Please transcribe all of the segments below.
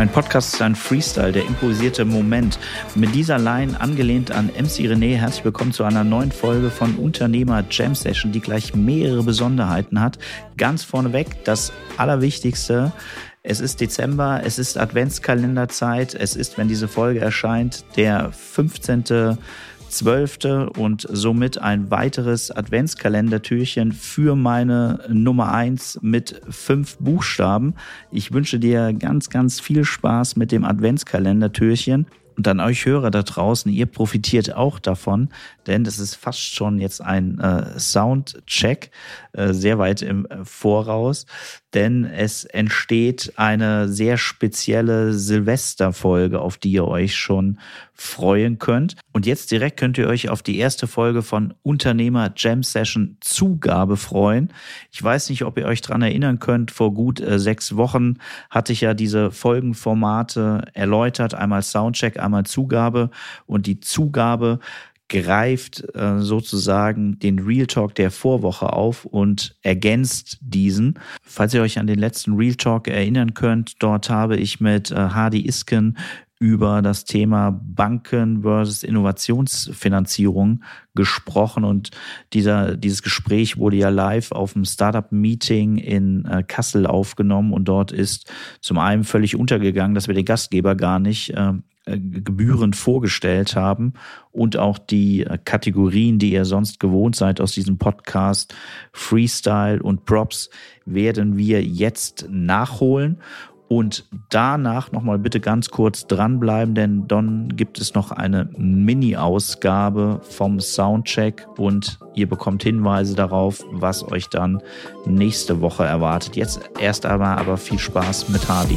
Mein Podcast ist ein Freestyle, der improvisierte Moment. Mit dieser Line angelehnt an MC René. Herzlich willkommen zu einer neuen Folge von Unternehmer Jam Session, die gleich mehrere Besonderheiten hat. Ganz vorneweg das Allerwichtigste. Es ist Dezember, es ist Adventskalenderzeit. Es ist, wenn diese Folge erscheint, der 15.12. und somit ein weiteres Adventskalendertürchen für meine Nummer 1 mit 5 Buchstaben. Ich wünsche dir ganz, ganz viel Spaß mit dem Adventskalendertürchen. Und an euch Hörer da draußen, ihr profitiert auch davon, denn das ist fast schon jetzt ein Soundcheck, sehr weit im Voraus, denn es entsteht eine sehr spezielle Silvesterfolge, auf die ihr euch schon freuen könnt. Und jetzt direkt könnt ihr euch auf die erste Folge von Unternehmer Jam Session Zugabe freuen. Ich weiß nicht, ob ihr euch dran erinnern könnt, vor gut 6 Wochen hatte ich ja diese Folgenformate erläutert, einmal Soundcheck, einmal Zugabe, und die Zugabe greift sozusagen den Real Talk der Vorwoche auf und ergänzt diesen. Falls ihr euch an den letzten Real Talk erinnern könnt, dort habe ich mit Hadi Isken über das Thema Banken versus Innovationsfinanzierung gesprochen, und dieses Gespräch wurde ja live auf dem Startup-Meeting in Kassel aufgenommen, und dort ist zum einen völlig untergegangen, dass wir den Gastgeber gar nicht gebührend vorgestellt haben, und auch die Kategorien, die ihr sonst gewohnt seid aus diesem Podcast, Freestyle und Props, werden wir jetzt nachholen. Und danach nochmal bitte ganz kurz dranbleiben, denn dann gibt es noch eine Mini-Ausgabe vom Soundcheck und ihr bekommt Hinweise darauf, was euch dann nächste Woche erwartet. Jetzt erst einmal aber viel Spaß mit Hadi.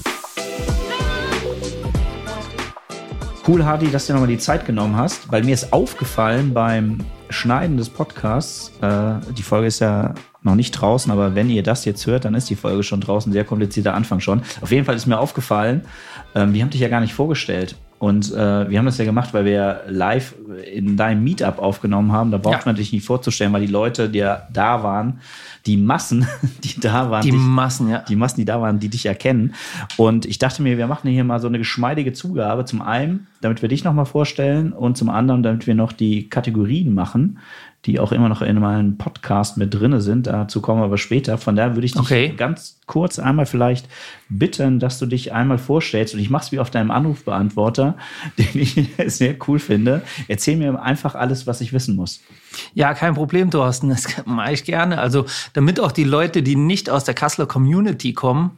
Cool, Hadi, dass du nochmal die Zeit genommen hast, weil mir ist aufgefallen beim Schneiden des Podcasts, die Folge ist ja noch nicht draußen, aber wenn ihr das jetzt hört, dann ist die Folge schon draußen. Sehr komplizierter Anfang schon. Auf jeden Fall ist mir aufgefallen, wir haben dich ja gar nicht vorgestellt. Und wir haben das ja gemacht, weil wir live in deinem Meetup aufgenommen haben. Da braucht man dich nicht vorzustellen, weil die Leute, die da waren, die Massen, die da waren. Die Massen, die da waren, die dich erkennen. Und ich dachte mir, wir machen hier mal so eine geschmeidige Zugabe. Zum einen, damit wir dich nochmal vorstellen, und zum anderen, damit wir noch die Kategorien machen, die auch immer noch in meinem Podcast mit drin sind. Dazu kommen wir aber später. Von daher würde ich dich ganz kurz einmal vielleicht bitten, dass du dich einmal vorstellst. Und ich mache es wie auf deinem Anrufbeantworter, den ich sehr cool finde. Erzähl mir einfach alles, was ich wissen muss. Ja, kein Problem, Thorsten. Das mache ich gerne. Also, damit auch die Leute, die nicht aus der Kasseler Community kommen,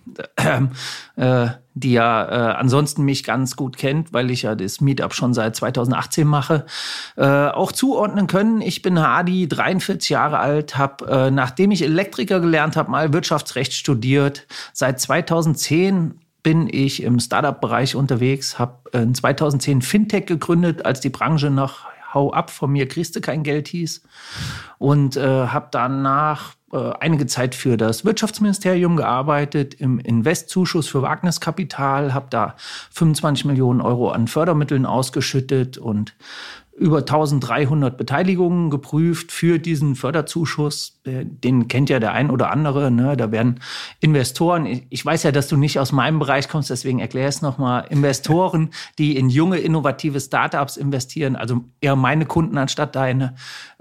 die ja ansonsten mich ganz gut kennt, weil ich ja das Meetup schon seit 2018 mache, auch zuordnen können. Ich bin Hadi, 43 Jahre alt, habe, nachdem ich Elektriker gelernt habe, mal Wirtschaftsrecht studiert. Seit 2010 bin ich im Startup-Bereich unterwegs, habe in 2010 Fintech gegründet, als die Branche noch Hau ab, von mir kriegst du kein Geld hieß. Und habe danach einige Zeit für das Wirtschaftsministerium gearbeitet, im Investzuschuss für Wagniskapital, habe da 25 Millionen Euro an Fördermitteln ausgeschüttet und über 1300 Beteiligungen geprüft für diesen Förderzuschuss. Den kennt ja der ein oder andere, ne? Da werden Investoren, ich weiß ja, dass du nicht aus meinem Bereich kommst, deswegen erkläre ich es nochmal, Investoren, die in junge, innovative Startups investieren, also eher meine Kunden anstatt deine.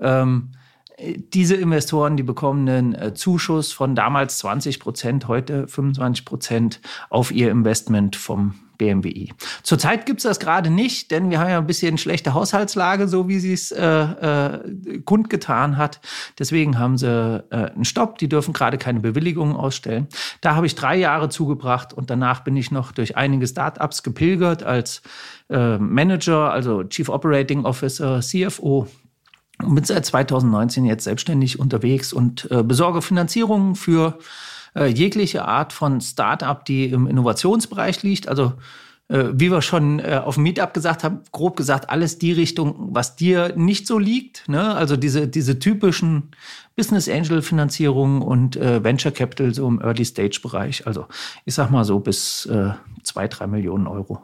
Diese Investoren, die bekommen einen Zuschuss von damals 20%, heute 25% auf ihr Investment vom BMWI. Zurzeit gibt's das gerade nicht, denn wir haben ja ein bisschen schlechte Haushaltslage, so wie sie es kundgetan hat. Deswegen haben sie einen Stopp, die dürfen gerade keine Bewilligungen ausstellen. Da habe ich 3 Jahre zugebracht und danach bin ich noch durch einige Startups gepilgert als Manager, also Chief Operating Officer, CFO. Und bin seit 2019 jetzt selbstständig unterwegs und besorge Finanzierungen für jegliche Art von Startup, die im Innovationsbereich liegt. Also wie wir schon auf dem Meetup gesagt haben, grob gesagt, alles die Richtung, was dir nicht so liegt. Ne? Also diese typischen Business Angel Finanzierungen und Venture Capital so im Early Stage Bereich. Also ich sag mal so bis 2-3 Millionen Euro.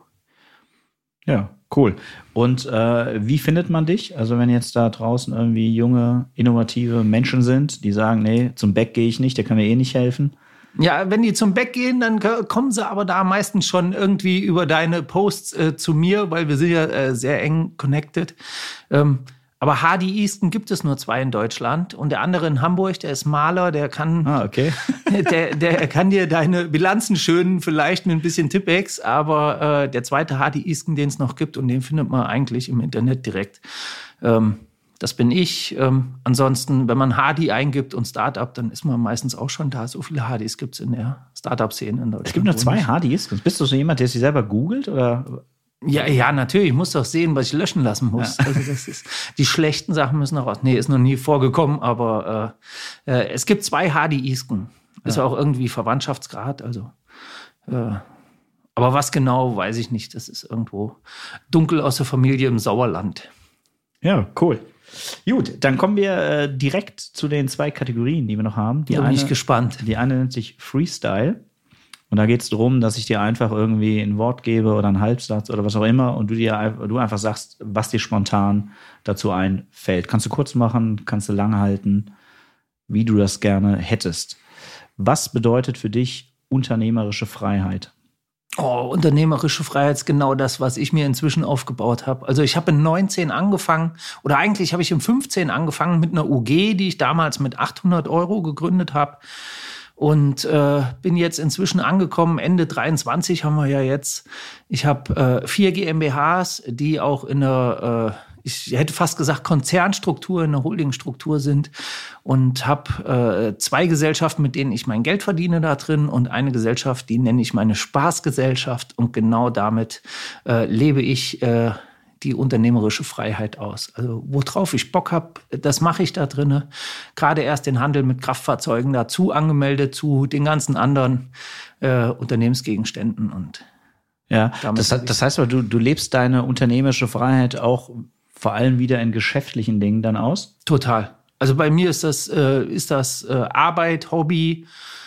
Ja, cool. Und wie findet man dich? Also wenn jetzt da draußen irgendwie junge, innovative Menschen sind, die sagen, nee, zum Beck gehe ich nicht, der kann mir eh nicht helfen. Ja, wenn die zum Beck gehen, dann kommen sie aber da meistens schon irgendwie über deine Posts zu mir, weil wir sind ja sehr eng connected. Aber Hardy Easton gibt es nur 2 in Deutschland und der andere in Hamburg, der ist Maler, der kann, der kann dir deine Bilanzen schönen, vielleicht mit ein bisschen Tippex, aber der zweite Hardy Easton, den es noch gibt und den findet man eigentlich im Internet direkt. Das bin ich. Ansonsten, wenn man Hardy eingibt und Startup, dann ist man meistens auch schon da. So viele Hardys gibt es in der Startup-Szene in Deutschland. Es gibt nur 2 Hardys. Bist du so jemand, der sich selber googelt oder? Ja, natürlich. Ich muss doch sehen, was ich löschen lassen muss. Ja. Also das ist, die schlechten Sachen müssen noch raus. Nee, ist noch nie vorgekommen, aber es gibt 2 Hardy Easton. Ist auch irgendwie Verwandtschaftsgrad. Also, aber was genau, weiß ich nicht. Das ist irgendwo dunkel aus der Familie im Sauerland. Ja, cool. Gut, dann kommen wir direkt zu den 2 Kategorien, die wir noch haben. Da bin ich gespannt. Die eine nennt sich Freestyle. Und da geht es darum, dass ich dir einfach irgendwie ein Wort gebe oder einen Halbsatz oder was auch immer und du einfach sagst, was dir spontan dazu einfällt. Kannst du kurz machen, kannst du lange halten, wie du das gerne hättest. Was bedeutet für dich unternehmerische Freiheit? Oh, unternehmerische Freiheit ist genau das, was ich mir inzwischen aufgebaut habe. Also ich habe in 19 angefangen, oder eigentlich habe ich in 15 angefangen mit einer UG, die ich damals mit 800 € gegründet habe. Und bin jetzt inzwischen angekommen, Ende 23 haben wir ja jetzt. Ich habe 4 GmbHs, die auch in einer, ich hätte fast gesagt, Konzernstruktur, in einer Holdingstruktur sind. Und habe 2 Gesellschaften, mit denen ich mein Geld verdiene da drin. Und eine Gesellschaft, die nenne ich meine Spaßgesellschaft. Und genau damit lebe ich die unternehmerische Freiheit aus. Also worauf ich Bock habe, das mache ich da drin. Gerade erst den Handel mit Kraftfahrzeugen dazu angemeldet, zu den ganzen anderen Unternehmensgegenständen. Und ja, das heißt aber, du lebst deine unternehmerische Freiheit auch vor allem wieder in geschäftlichen Dingen dann aus? Total. Also bei mir ist das Arbeit, Hobby.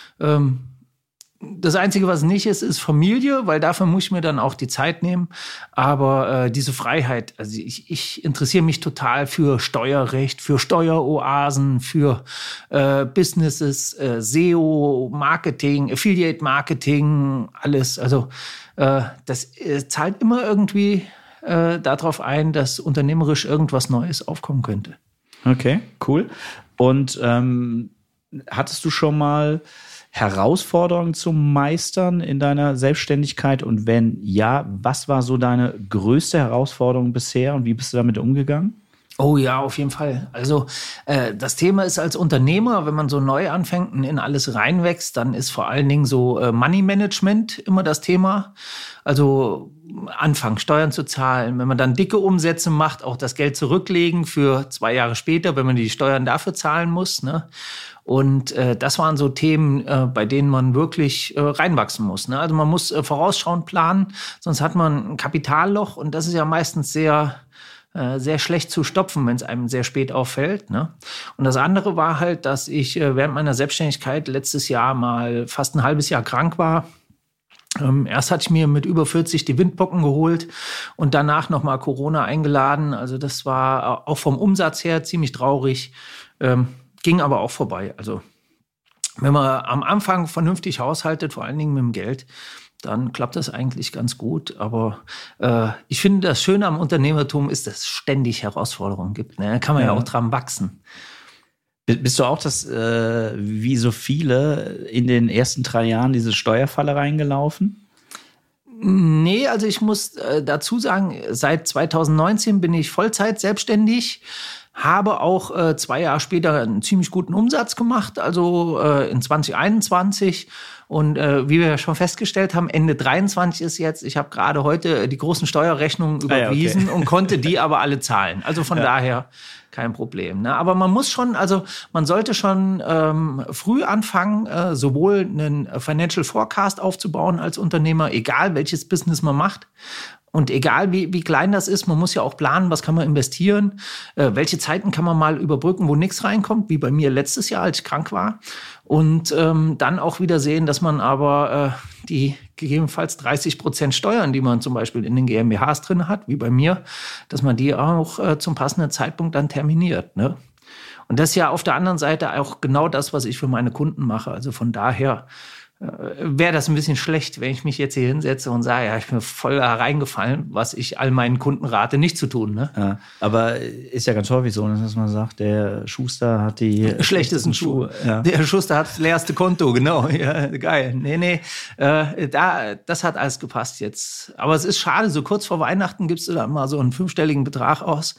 Das Einzige, was nicht ist, ist Familie, weil dafür muss ich mir dann auch die Zeit nehmen. Aber diese Freiheit, also ich interessiere mich total für Steuerrecht, für Steueroasen, für Businesses, SEO, Marketing, Affiliate-Marketing, alles. Also das zahlt immer irgendwie darauf ein, dass unternehmerisch irgendwas Neues aufkommen könnte. Okay, cool. Und hattest du schon mal Herausforderungen zu meistern in deiner Selbstständigkeit? Und wenn ja, was war so deine größte Herausforderung bisher und wie bist du damit umgegangen? Oh ja, auf jeden Fall. Also das Thema ist als Unternehmer, wenn man so neu anfängt und in alles reinwächst, dann ist vor allen Dingen so Money Management immer das Thema. Also anfangen, Steuern zu zahlen. Wenn man dann dicke Umsätze macht, auch das Geld zurücklegen für 2 Jahre später, wenn man die Steuern dafür zahlen muss, ne? Und das waren so Themen, bei denen man wirklich reinwachsen muss, ne? Also man muss vorausschauend planen, sonst hat man ein Kapitalloch und das ist ja meistens sehr schlecht zu stopfen, wenn es einem sehr spät auffällt, ne? Und das andere war halt, dass ich während meiner Selbstständigkeit letztes Jahr mal fast ein halbes Jahr krank war. Erst hatte ich mir mit über 40 die Windpocken geholt und danach nochmal Corona eingeladen. Also das war auch vom Umsatz her ziemlich traurig, ging aber auch vorbei. Also wenn man am Anfang vernünftig haushaltet, vor allen Dingen mit dem Geld, dann klappt das eigentlich ganz gut. Aber ich finde, das Schöne am Unternehmertum ist, dass es ständig Herausforderungen gibt, ne? Da kann man ja auch dran wachsen. Bist du auch wie so viele, in den ersten 3 Jahren diese Steuerfalle reingelaufen? Nee, also ich muss dazu sagen, seit 2019 bin ich Vollzeit selbstständig, habe auch 2 Jahre später einen ziemlich guten Umsatz gemacht, also in 2021. Und wie wir ja schon festgestellt haben, Ende 23 ist jetzt, ich habe gerade heute die großen Steuerrechnungen überwiesen und konnte die aber alle zahlen. Also von daher kein Problem, ne? Aber man muss schon, also man sollte schon früh anfangen, sowohl einen Financial Forecast aufzubauen als Unternehmer, egal welches Business man macht. Und egal wie klein das ist, man muss ja auch planen, was kann man investieren, welche Zeiten kann man mal überbrücken, wo nichts reinkommt, wie bei mir letztes Jahr, als ich krank war. Und dann auch wieder sehen, dass man aber die gegebenenfalls 30% Steuern, die man zum Beispiel in den GmbHs drin hat, wie bei mir, dass man die auch zum passenden Zeitpunkt dann terminiert, ne? Und das ist ja auf der anderen Seite auch genau das, was ich für meine Kunden mache. Also von daher wäre das ein bisschen schlecht, wenn ich mich jetzt hier hinsetze und sage, ja, ich bin voll da reingefallen, was ich all meinen Kunden rate, nicht zu tun. Ne? Ja, aber ist ja ganz häufig so, dass man sagt, der Schuster hat die schlechtesten Schuhe. Ja. Der Schuster hat das leerste Konto, genau. Ja, geil. Nee. Das hat alles gepasst jetzt. Aber es ist schade, so kurz vor Weihnachten gibst du dann mal so einen 5-stelligen Betrag aus.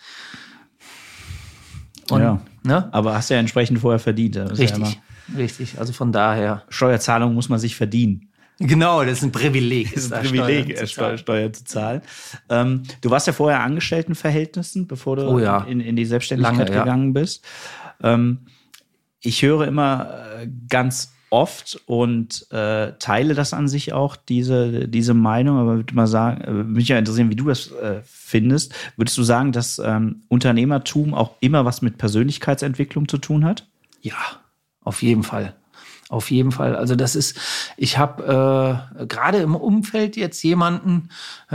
Und, ja, ne? Aber hast ja entsprechend vorher verdient. Richtig, also von daher. Steuerzahlung muss man sich verdienen. Genau, das ist ein Privileg. Das ist ein Privileg, Steuer zu zahlen. Du warst ja vorher in Angestelltenverhältnissen, bevor du in die Selbstständigkeit gegangen bist. Ich höre immer ganz oft und teile das an sich auch, diese Meinung, aber würde mal sagen, würde mich ja interessieren, wie du das findest. Würdest du sagen, dass Unternehmertum auch immer was mit Persönlichkeitsentwicklung zu tun hat? Ja. Auf jeden Fall. Also ich habe gerade im Umfeld jetzt jemanden,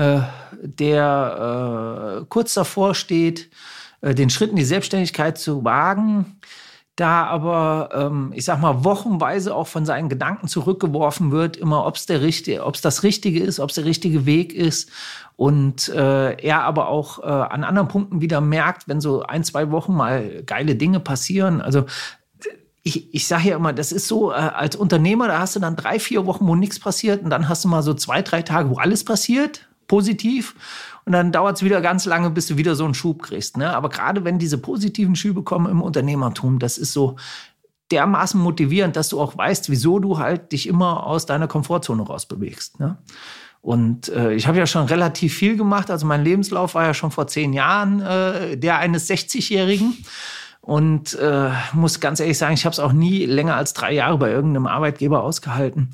der kurz davor steht, den Schritt in die Selbstständigkeit zu wagen, da aber, ich sag mal, wochenweise auch von seinen Gedanken zurückgeworfen wird, immer ob es das Richtige ist, ob es der richtige Weg ist. Und er aber auch an anderen Punkten wieder merkt, wenn so 1-2 Wochen mal geile Dinge passieren, also ich sage ja immer, das ist so, als Unternehmer, da hast du dann 3-4 Wochen, wo nichts passiert und dann hast du mal so 2-3 Tage, wo alles passiert, positiv. Und dann dauert es wieder ganz lange, bis du wieder so einen Schub kriegst. Ne? Aber gerade wenn diese positiven Schübe kommen im Unternehmertum, das ist so dermaßen motivierend, dass du auch weißt, wieso du halt dich immer aus deiner Komfortzone rausbewegst. Ne? Und ich habe ja schon relativ viel gemacht. Also mein Lebenslauf war ja schon vor 10 Jahren der eines 60-Jährigen. Und muss ganz ehrlich sagen, ich habe es auch nie länger als 3 Jahre bei irgendeinem Arbeitgeber ausgehalten.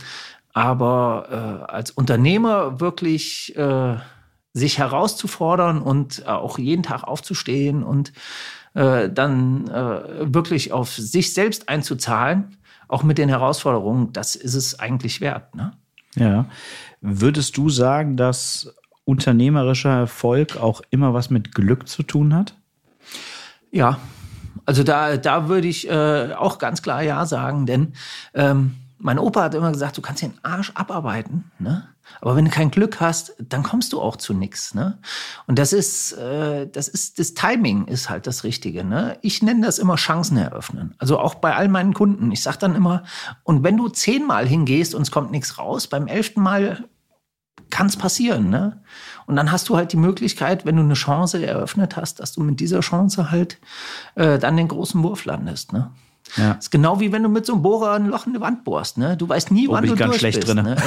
Aber als Unternehmer wirklich sich herauszufordern und auch jeden Tag aufzustehen und dann wirklich auf sich selbst einzuzahlen, auch mit den Herausforderungen, das ist es eigentlich wert. Ne? Ja. Würdest du sagen, dass unternehmerischer Erfolg auch immer was mit Glück zu tun hat? Ja. Also da würde ich auch ganz klar ja sagen, denn mein Opa hat immer gesagt, du kannst den Arsch abarbeiten, ne? Aber wenn du kein Glück hast, dann kommst du auch zu nichts, ne? Und das Timing ist halt das Richtige, ne? Ich nenne das immer Chancen eröffnen. Also auch bei all meinen Kunden. Ich sage dann immer, und wenn du 10-mal hingehst und es kommt nichts raus, beim 11. Mal kann es passieren, ne? Und dann hast du halt die Möglichkeit, wenn du eine Chance eröffnet hast, dass du mit dieser Chance halt dann den großen Wurf landest, ne? Ja. Das ist genau wie wenn du mit so einem Bohrer ein Loch in die Wand bohrst, ne? Du weißt nie, wann du durch bist. Drin. Ne?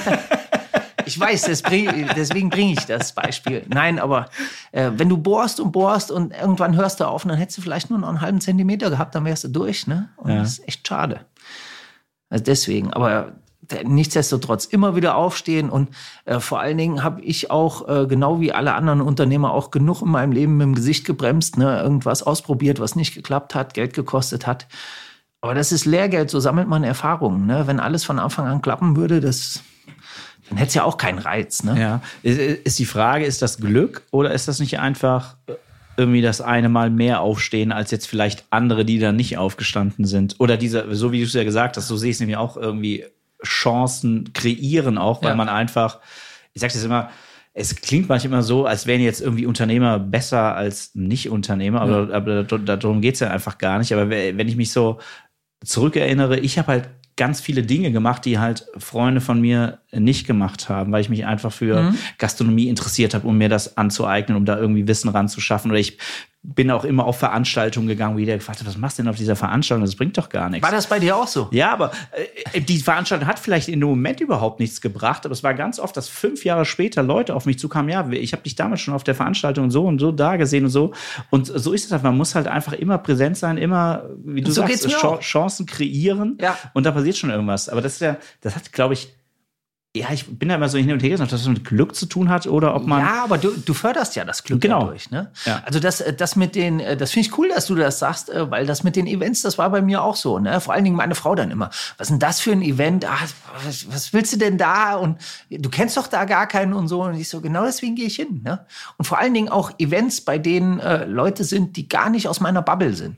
Ich weiß, deswegen bringe ich das Beispiel. Nein, aber wenn du bohrst und irgendwann hörst du auf, dann hättest du vielleicht nur noch einen halben Zentimeter gehabt, dann wärst du durch, ne? Und das ist echt schade. Also deswegen, aber nichtsdestotrotz immer wieder aufstehen und vor allen Dingen habe ich auch, genau wie alle anderen Unternehmer, auch genug in meinem Leben mit dem Gesicht gebremst, ne? Irgendwas ausprobiert, was nicht geklappt hat, Geld gekostet hat. Aber das ist Lehrgeld, so sammelt man Erfahrungen. Ne? Wenn alles von Anfang an klappen würde, dann hätte es ja auch keinen Reiz. Ne? Ja. Ist die Frage, ist das Glück oder ist das nicht einfach irgendwie das eine Mal mehr aufstehen als jetzt vielleicht andere, die da nicht aufgestanden sind? Oder so wie du es ja gesagt hast, so sehe ich es nämlich auch irgendwie, Chancen kreieren auch, weil man einfach, ich sage das immer, es klingt manchmal so, als wären jetzt irgendwie Unternehmer besser als Nicht-Unternehmer, aber darum geht es ja einfach gar nicht. Aber wenn ich mich so zurückerinnere, ich habe halt ganz viele Dinge gemacht, die halt Freunde von mir nicht gemacht haben, weil ich mich einfach für Gastronomie interessiert habe, um mir das anzueignen, um da irgendwie Wissen ranzuschaffen. Oder ich bin auch immer auf Veranstaltungen gegangen, wo jeder gefragt hat, was machst du denn auf dieser Veranstaltung? Das bringt doch gar nichts. War das bei dir auch so? Ja, aber die Veranstaltung hat vielleicht in dem Moment überhaupt nichts gebracht, aber es war ganz oft, dass 5 Jahre später Leute auf mich zukamen, ja, ich habe dich damals schon auf der Veranstaltung so und so da gesehen und so. Und so ist es halt, man muss halt einfach immer präsent sein, immer, wie du sagst, Chancen kreieren und da passiert schon irgendwas. Aber das hat, glaube ich, ja, ich bin da immer so hin und her gesagt, ob das mit Glück zu tun hat oder ob man. Ja, aber du förderst ja das Glück dadurch, ne? Ja. Also das finde ich cool, dass du das sagst, weil das mit den Events, das war bei mir auch so, ne? Vor allen Dingen meine Frau dann immer. Was ist denn das für ein Event? Was willst du denn da? Und du kennst doch da gar keinen und so. Und ich so, genau deswegen gehe ich hin, ne? Und vor allen Dingen auch Events, bei denen Leute sind, die gar nicht aus meiner Bubble sind.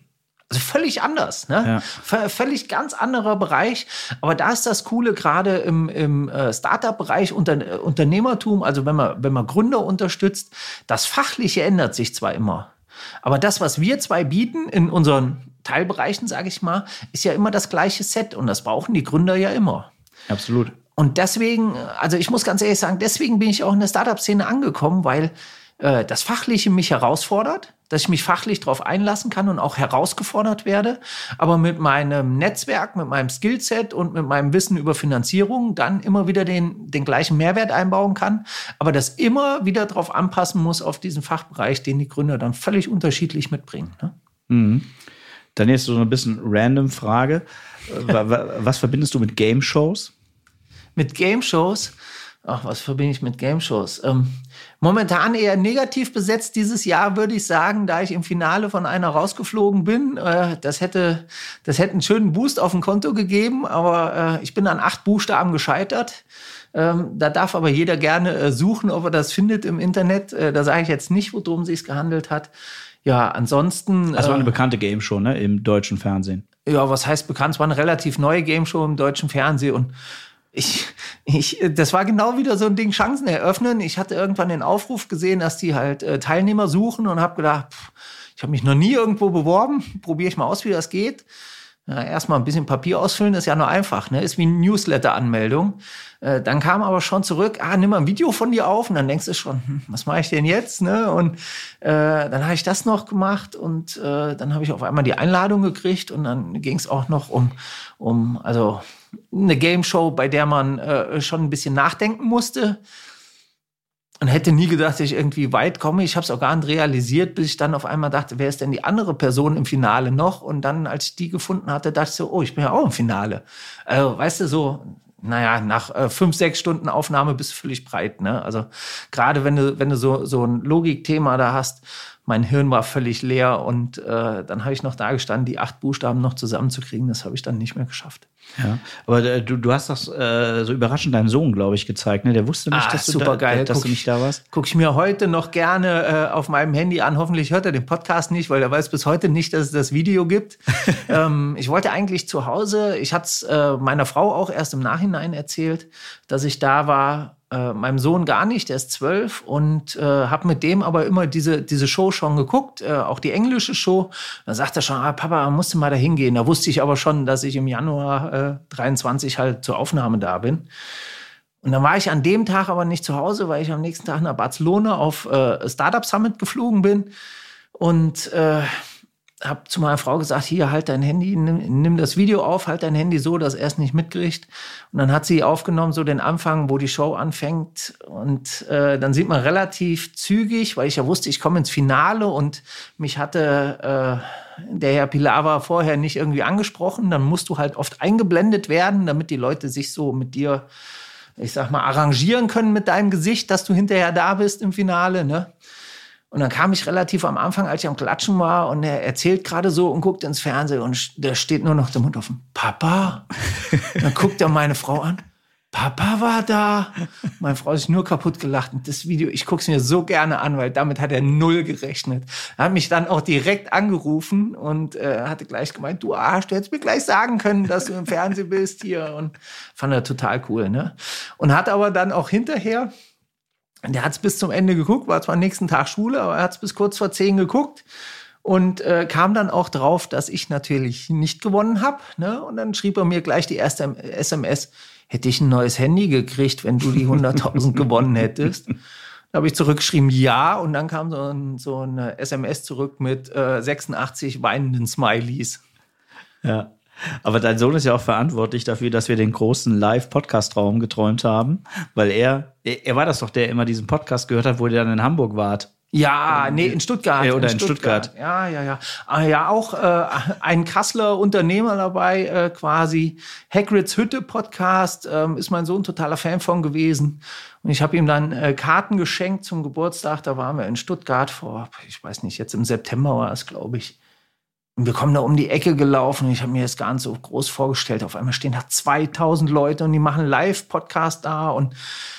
Also völlig anders, ne? Ja. Völlig ganz anderer Bereich. Aber da ist das Coole, gerade im Startup-Bereich, Unternehmertum, also wenn man Gründer unterstützt, das Fachliche ändert sich zwar immer. Aber das, was wir zwei bieten in unseren Teilbereichen, sage ich mal, ist ja immer das gleiche Set. Und das brauchen die Gründer ja immer. Absolut. Und deswegen, also ich muss ganz ehrlich sagen, deswegen bin ich auch in der Startup-Szene angekommen, weil das Fachliche mich herausfordert, dass ich mich fachlich darauf einlassen kann und auch herausgefordert werde, aber mit meinem Netzwerk, mit meinem Skillset und mit meinem Wissen über Finanzierung dann immer wieder den gleichen Mehrwert einbauen kann, aber das immer wieder darauf anpassen muss auf diesen Fachbereich, den die Gründer dann völlig unterschiedlich mitbringen. Ne? Mhm. Dann jetzt so ein bisschen random Frage. Was verbindest du mit Game-Shows? Mit Game-Shows? Ach, was verbinde ich mit Game-Shows? Momentan eher negativ besetzt dieses Jahr, würde ich sagen, da ich im Finale von einer rausgeflogen bin. Das hätte einen schönen Boost auf dem Konto gegeben, aber ich bin an 8 Buchstaben gescheitert. Da darf aber jeder gerne suchen, ob er das findet im Internet. Da sage ich jetzt nicht, worum es sich gehandelt hat. Ja, ansonsten... Das war eine bekannte Game-Show, ne, im deutschen Fernsehen. Ja, was heißt bekannt? Es war eine relativ neue Game-Show im deutschen Fernsehen und das war genau wieder so ein Ding, Chancen eröffnen. Ich hatte irgendwann den Aufruf gesehen, dass die halt Teilnehmer suchen und habe gedacht, ich habe mich noch nie irgendwo beworben, probiere ich mal aus, wie das geht. Ja, erstmal ein bisschen Papier ausfüllen, ist ja nur einfach, ne? Ist wie eine Newsletter-Anmeldung. Dann kam aber schon zurück, nimm mal ein Video von dir auf und dann denkst du schon, was mache ich denn jetzt? Ne? Und dann habe ich das noch gemacht und dann habe ich auf einmal die Einladung gekriegt und dann ging es auch noch um also eine Game-Show, bei der man schon ein bisschen nachdenken musste. Und hätte nie gedacht, dass ich irgendwie weit komme. Ich habe es auch gar nicht realisiert, bis ich dann auf einmal dachte, wer ist denn die andere Person im Finale noch? Und dann, als ich die gefunden hatte, dachte ich so, oh, ich bin ja auch im Finale. Also, weißt du, so, naja, nach 5-6 Stunden Aufnahme bist du völlig breit, ne? Also gerade wenn du so ein Logikthema da hast, mein Hirn war völlig leer und dann habe ich noch da gestanden, die 8 Buchstaben noch zusammenzukriegen, das habe ich dann nicht mehr geschafft. Ja, aber du hast das so überraschend deinen Sohn, glaube ich, gezeigt, ne? Der wusste nicht, dass du nicht da warst. Gucke ich mir heute noch gerne auf meinem Handy an. Hoffentlich hört er den Podcast nicht, weil er weiß bis heute nicht, dass es das Video gibt. Ich wollte eigentlich zu Hause, ich hatte es meiner Frau auch erst im Nachhinein erzählt, dass ich da war. Meinem Sohn gar nicht, der ist 12 und habe mit dem aber immer diese Show schon geguckt, auch die englische Show. Dann sagt er schon, Papa, musst du mal da hingehen. Da wusste ich aber schon, dass ich im Januar 23 halt zur Aufnahme da bin. Und dann war ich an dem Tag aber nicht zu Hause, weil ich am nächsten Tag nach Barcelona auf Startup Summit geflogen bin und habe zu meiner Frau gesagt, hier, halt dein Handy, nimm das Video auf, halt dein Handy so, dass er es nicht mitkriegt. Und dann hat sie aufgenommen, so den Anfang, wo die Show anfängt. Und dann sieht man relativ zügig, weil ich ja wusste, ich komme ins Finale und mich hatte der Herr Pilawa vorher nicht irgendwie angesprochen. Dann musst du halt oft eingeblendet werden, damit die Leute sich so mit dir, ich sag mal, arrangieren können mit deinem Gesicht, dass du hinterher da bist im Finale, ne? Und dann kam ich relativ am Anfang, als ich am Klatschen war und er erzählt gerade so und guckt ins Fernsehen und da steht nur noch der Mund offen. Papa? Dann guckt er meine Frau an. Papa war da. Meine Frau hat sich nur kaputt gelacht. Und das Video, ich gucke es mir so gerne an, weil damit hat er 0 gerechnet. Er hat mich dann auch direkt angerufen und hatte gleich gemeint, du Arsch, du hättest mir gleich sagen können, dass du im Fernsehen bist hier. Und fand er total cool, ne? Und hat aber dann auch hinterher, der hat es bis zum Ende geguckt, war zwar am nächsten Tag Schule, aber er hat es bis kurz vor 10 geguckt und kam dann auch drauf, dass ich natürlich nicht gewonnen habe. Ne? Und dann schrieb er mir gleich die erste SMS, hätte ich ein neues Handy gekriegt, wenn du die 100.000 gewonnen hättest. Da habe ich zurückgeschrieben, ja. Und dann kam so eine SMS zurück mit 86 weinenden Smileys. Ja. Aber dein Sohn ist ja auch verantwortlich dafür, dass wir den großen Live-Podcast-Raum geträumt haben, weil er war das doch, der immer diesen Podcast gehört hat, wo ihr dann in Hamburg wart. Ja, nee, in Stuttgart. Oder in Stuttgart. Ja. Ja, auch ein Kasseler Unternehmer dabei quasi. Hagrids Hütte Podcast ist mein Sohn totaler Fan von gewesen. Und ich habe ihm dann Karten geschenkt zum Geburtstag. Da waren wir in Stuttgart vor, ich weiß nicht, jetzt im September war es, glaube ich. Und wir kommen da um die Ecke gelaufen und ich habe mir das gar nicht so groß vorgestellt. Auf einmal stehen da 2000 Leute und die machen Live-Podcast da und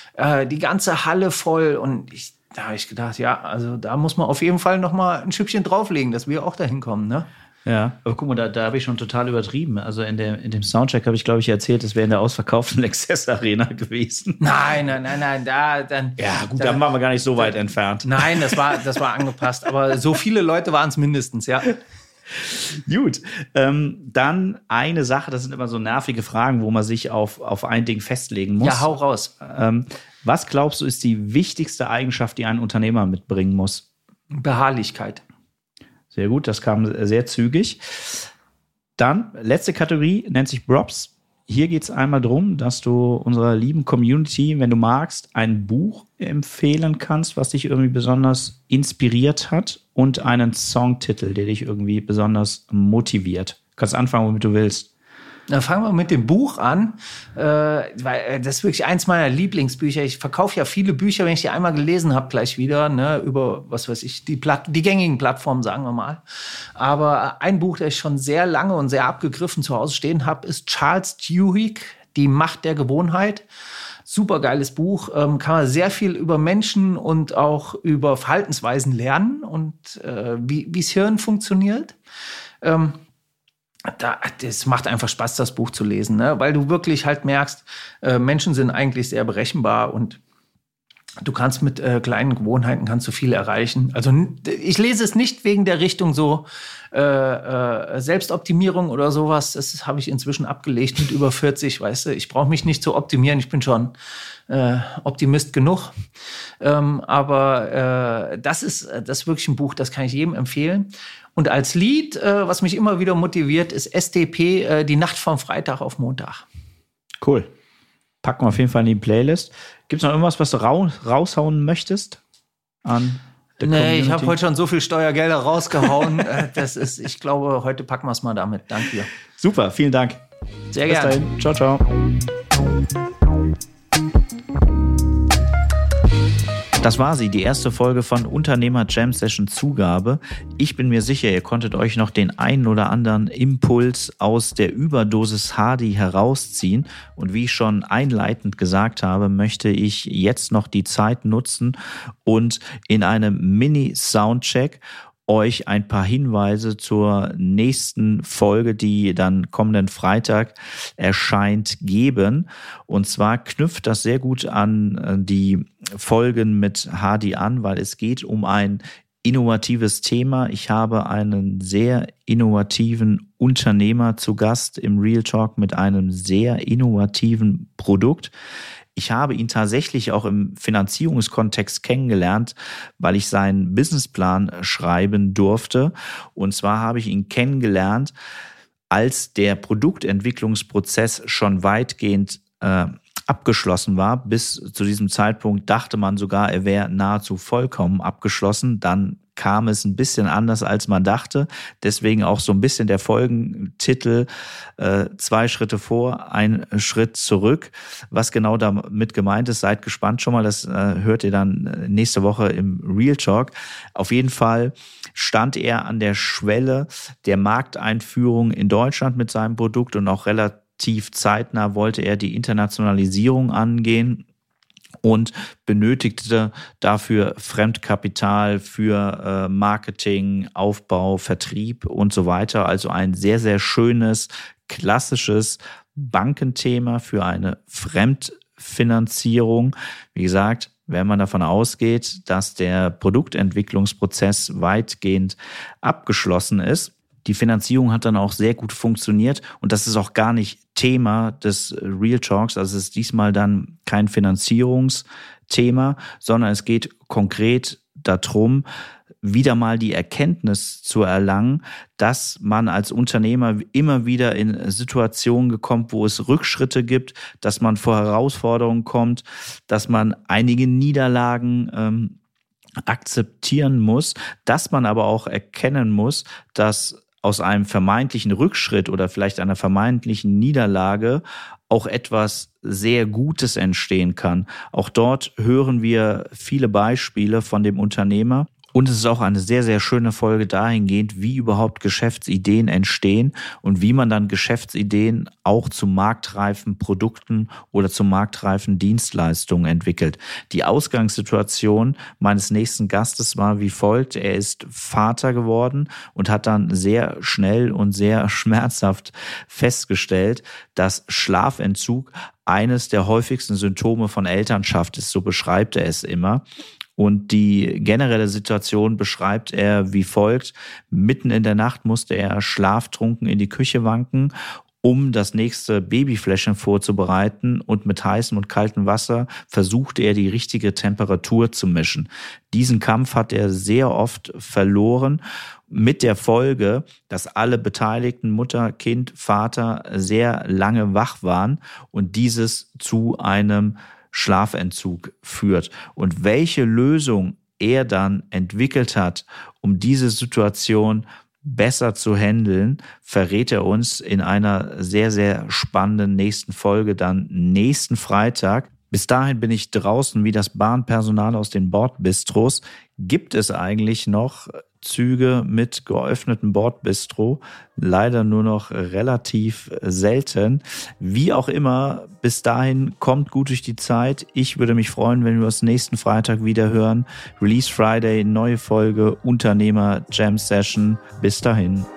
die ganze Halle voll. Und da habe ich gedacht, ja, also da muss man auf jeden Fall noch mal ein Schüppchen drauflegen, dass wir auch da hinkommen, ne? Ja, aber guck mal, da habe ich schon total übertrieben. Also in dem Soundcheck habe ich, glaube ich, erzählt, es wäre in der ausverkauften Lexus Arena gewesen. Nein, da dann waren wir gar nicht so weit entfernt. Nein, das war angepasst, aber so viele Leute waren es mindestens, ja. Gut, dann eine Sache, das sind immer so nervige Fragen, wo man sich auf ein Ding festlegen muss. Ja, hau raus. Was glaubst du, ist die wichtigste Eigenschaft, die ein Unternehmer mitbringen muss? Beharrlichkeit. Sehr gut, das kam sehr zügig. Dann, letzte Kategorie, nennt sich Props. Hier geht es einmal darum, dass du unserer lieben Community, wenn du magst, ein Buch empfehlen kannst, was dich irgendwie besonders inspiriert hat und einen Songtitel, der dich irgendwie besonders motiviert. Du kannst anfangen, womit du willst. Dann fangen wir mit dem Buch an, weil das ist wirklich eins meiner Lieblingsbücher. Ich verkaufe ja viele Bücher, wenn ich die einmal gelesen habe, gleich wieder, ne, über, was weiß ich, die gängigen Plattformen, sagen wir mal. Aber ein Buch, das ich schon sehr lange und sehr abgegriffen zu Hause stehen habe, ist Charles Duhigg, Die Macht der Gewohnheit. Super geiles Buch, kann man sehr viel über Menschen und auch über Verhaltensweisen lernen und wie's Hirn funktioniert. Das macht einfach Spaß, das Buch zu lesen, ne? Weil du wirklich halt merkst, Menschen sind eigentlich sehr berechenbar und du kannst mit kleinen Gewohnheiten kannst du viel erreichen. Also ich lese es nicht wegen der Richtung so Selbstoptimierung oder sowas. Das habe ich inzwischen abgelegt mit über 40, weißt du. Ich brauche mich nicht zu optimieren, ich bin schon Optimist genug. Aber das ist wirklich ein Buch, das kann ich jedem empfehlen. Und als Lied, was mich immer wieder motiviert, ist SDP, Die Nacht vom Freitag auf Montag. Cool. Packen wir auf jeden Fall in die Playlist. Gibt es noch irgendwas, was du raushauen möchtest an der Community? Ich habe heute schon so viel Steuergelder rausgehauen. Ich glaube, heute packen wir es mal damit. Danke dir. Super, vielen Dank. Sehr gerne. Bis dahin. Ciao, ciao. Das war sie, die erste Folge von Unternehmer Jam Session Zugabe. Ich bin mir sicher, ihr konntet euch noch den einen oder anderen Impuls aus der Überdosis Hardy herausziehen. Und wie ich schon einleitend gesagt habe, möchte ich jetzt noch die Zeit nutzen und in einem Mini-Soundcheck euch ein paar Hinweise zur nächsten Folge, die dann kommenden Freitag erscheint, geben. Und zwar knüpft das sehr gut an die Folgen mit Hardy an, weil es geht um ein innovatives Thema. Ich habe einen sehr innovativen Unternehmer zu Gast im Real Talk mit einem sehr innovativen Produkt. Ich habe ihn tatsächlich auch im Finanzierungskontext kennengelernt, weil ich seinen Businessplan schreiben durfte. Und zwar habe ich ihn kennengelernt, als der Produktentwicklungsprozess schon weitgehend abgeschlossen war. Bis zu diesem Zeitpunkt dachte man sogar, er wäre nahezu vollkommen abgeschlossen. Dann kam es ein bisschen anders, als man dachte. Deswegen auch so ein bisschen der Folgentitel 2 Schritte vor, 1 Schritt zurück. Was genau damit gemeint ist, seid gespannt schon mal. Das hört ihr dann nächste Woche im Real Talk. Auf jeden Fall stand er an der Schwelle der Markteinführung in Deutschland mit seinem Produkt und auch relativ zeitnah wollte er die Internationalisierung angehen und benötigte dafür Fremdkapital für Marketing, Aufbau, Vertrieb und so weiter. Also ein sehr, sehr schönes, klassisches Bankenthema für eine Fremdfinanzierung. Wie gesagt, wenn man davon ausgeht, dass der Produktentwicklungsprozess weitgehend abgeschlossen ist. Die Finanzierung hat dann auch sehr gut funktioniert und das ist auch gar nicht Thema des Real Talks. Also es ist diesmal dann kein Finanzierungsthema, sondern es geht konkret darum, wieder mal die Erkenntnis zu erlangen, dass man als Unternehmer immer wieder in Situationen kommt, wo es Rückschritte gibt, dass man vor Herausforderungen kommt, dass man einige Niederlagen akzeptieren muss, dass man aber auch erkennen muss, dass aus einem vermeintlichen Rückschritt oder vielleicht einer vermeintlichen Niederlage auch etwas sehr Gutes entstehen kann. Auch dort hören wir viele Beispiele von dem Unternehmer. Und es ist auch eine sehr, sehr schöne Folge dahingehend, wie überhaupt Geschäftsideen entstehen und wie man dann Geschäftsideen auch zu marktreifen Produkten oder zu marktreifen Dienstleistungen entwickelt. Die Ausgangssituation meines nächsten Gastes war wie folgt. Er ist Vater geworden und hat dann sehr schnell und sehr schmerzhaft festgestellt, dass Schlafentzug eines der häufigsten Symptome von Elternschaft ist. So beschreibt er es immer. Und die generelle Situation beschreibt er wie folgt. Mitten in der Nacht musste er schlaftrunken in die Küche wanken, um das nächste Babyfläschchen vorzubereiten, und mit heißem und kaltem Wasser versuchte er, die richtige Temperatur zu mischen. Diesen Kampf hat er sehr oft verloren, mit der Folge, dass alle Beteiligten, Mutter, Kind, Vater, sehr lange wach waren und dieses zu einem Schlafentzug führt. Und welche Lösung er dann entwickelt hat, um diese Situation besser zu handeln, verrät er uns in einer sehr, sehr spannenden nächsten Folge dann nächsten Freitag. Bis dahin bin ich draußen wie das Bahnpersonal aus den Bordbistros. Gibt es eigentlich noch Züge mit geöffnetem Bordbistro? Leider nur noch relativ selten. Wie auch immer, bis dahin kommt gut durch die Zeit. Ich würde mich freuen, wenn wir uns nächsten Freitag wieder hören. Release Friday, neue Folge, Unternehmer Jam Session. Bis dahin.